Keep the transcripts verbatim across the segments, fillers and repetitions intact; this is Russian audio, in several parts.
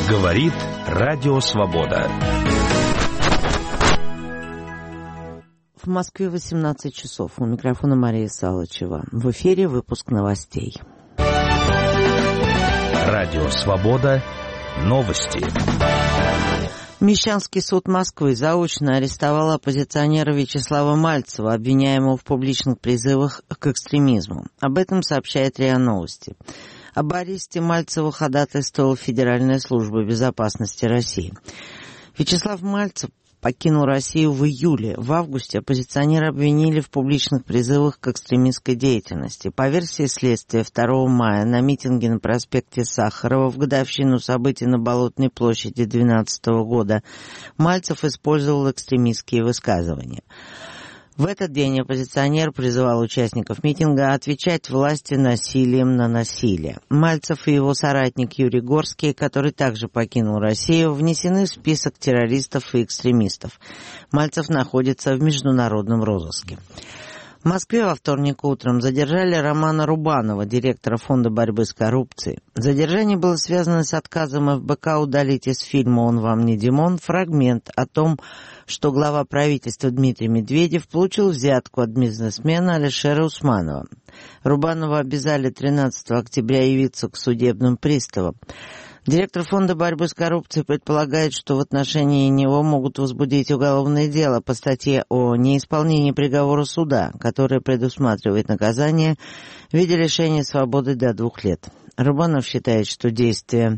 Говорит Радио Свобода. В Москве восемнадцать часов. У микрофона Мария Салычева. В эфире выпуск новостей. Радио Свобода. Новости. Мещанский суд Москвы заочно арестовал оппозиционера Вячеслава Мальцева, обвиняемого в публичных призывах к экстремизму. Об этом сообщает РИА Новости. Об аресте Мальцева ходатайствовала Федеральная служба безопасности России. Вячеслав Мальцев покинул Россию в июле. В августе оппозиционера обвинили в публичных призывах к экстремистской деятельности. По версии следствия, второго мая на митинге на проспекте Сахарова в годовщину событий на Болотной площади две тысячи двенадцатого года Мальцев использовал экстремистские высказывания. В этот день оппозиционер призывал участников митинга отвечать власти насилием на насилие. Мальцев и его соратник Юрий Горский, который также покинул Россию, внесены в список террористов и экстремистов. Мальцев находится в международном розыске. В Москве во вторник утром задержали Романа Рубанова, директора Фонда борьбы с коррупцией. Задержание было связано с отказом эф бэ ка удалить из фильма «Он вам не Димон» фрагмент о том, что глава правительства Дмитрий Медведев получил взятку от бизнесмена Алишера Усманова. Рубанова обязали тринадцатого октября явиться к судебным приставам. Директор Фонда борьбы с коррупцией предполагает, что в отношении него могут возбудить уголовное дело по статье о неисполнении приговора суда, которое предусматривает наказание в виде лишения свободы до двух лет. Рубанов считает, что действия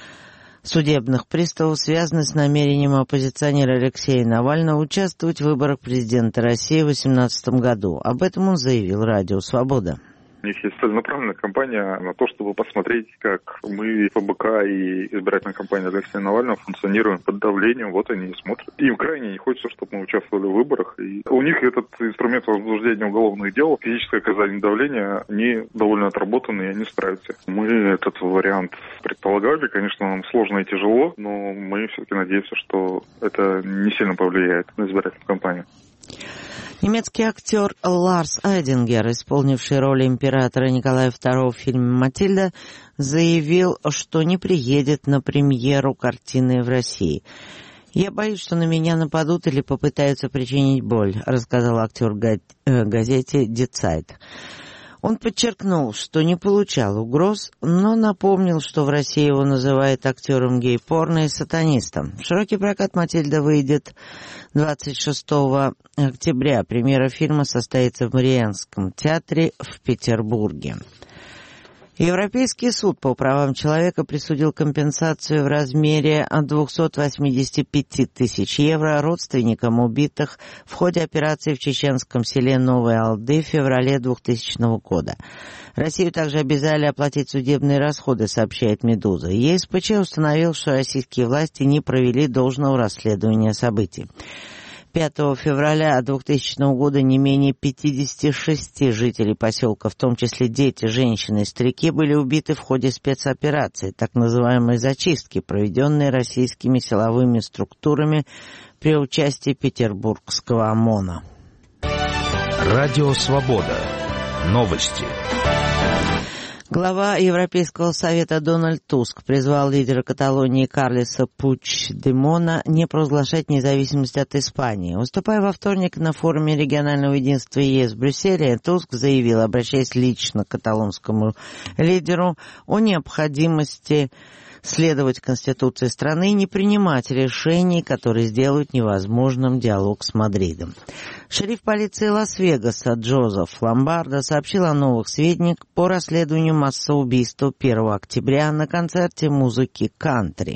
судебных приставов связаны с намерением оппозиционера Алексея Навального участвовать в выборах президента России в две тысячи восемнадцатом году. Об этом он заявил Радио Свобода. У них есть целенаправленная кампания на то, чтобы посмотреть, как мы, эф бэ ка и избирательная кампания Алексея Навального функционируем под давлением. Вот они и смотрят. Им крайне не хочется, чтобы мы участвовали в выборах. И у них этот инструмент возбуждения уголовных дел, физическое оказание давления, они довольно отработаны, и они справятся. Мы этот вариант предполагали. Конечно, нам сложно и тяжело, но мы все-таки надеемся, что это не сильно повлияет на избирательную кампанию. Немецкий актер Ларс Айдингер, исполнивший роль императора Николая второго в фильме «Матильда», заявил, что не приедет на премьеру картины в России. «Я боюсь, что на меня нападут или попытаются причинить боль», рассказал актер газете «Die Zeit». Он подчеркнул, что не получал угроз, но напомнил, что в России его называют актером гей-порно и сатанистом. В широкий прокат «Матильда» выйдет двадцать шестого октября. Премьера фильма состоится в Мариинском театре в Петербурге. Европейский суд по правам человека присудил компенсацию в размере двести восемьдесят пять тысяч евро родственникам убитых в ходе операции в чеченском селе Новые Алды в феврале двухтысячного года. Россию также обязали оплатить судебные расходы, сообщает «Медуза». е эс пэ че установил, что российские власти не провели должного расследования событий. пятого февраля двухтысячного года не менее пятьдесят шесть жителей поселка, в том числе дети, женщины и старики, были убиты в ходе спецоперации, так называемой зачистки, проведенной российскими силовыми структурами при участии петербургского ОМОНа. Радио Свобода. Новости. Глава Европейского совета Дональд Туск призвал лидера Каталонии Карлеса Пучдемона не провозглашать независимость от Испании. Выступая во вторник на форуме регионального единства е эс в Брюсселе, Туск заявил, обращаясь лично к каталонскому лидеру, о необходимости следовать Конституции страны и не принимать решений, которые сделают невозможным диалог с Мадридом. Шериф полиции Лас-Вегаса Джозеф Ломбардо сообщил о новых сведениях по расследованию массового убийства первого октября на концерте музыки кантри.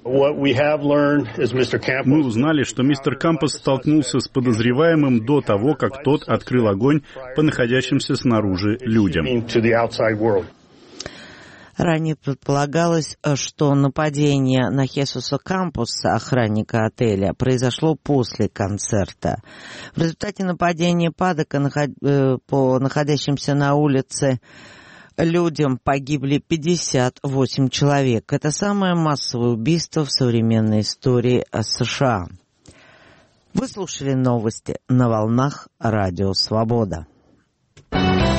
Мы узнали, что мистер Кампос столкнулся с подозреваемым до того, как тот открыл огонь по находящимся снаружи людям. Ранее предполагалось, что нападение на Хесуса Кампоса, охранника отеля, произошло после концерта. В результате нападения Падока по находящимся на улице людям погибли пятьдесят восемь человек. Это самое массовое убийство в современной истории США. Вы слушали новости на волнах Радио Свобода.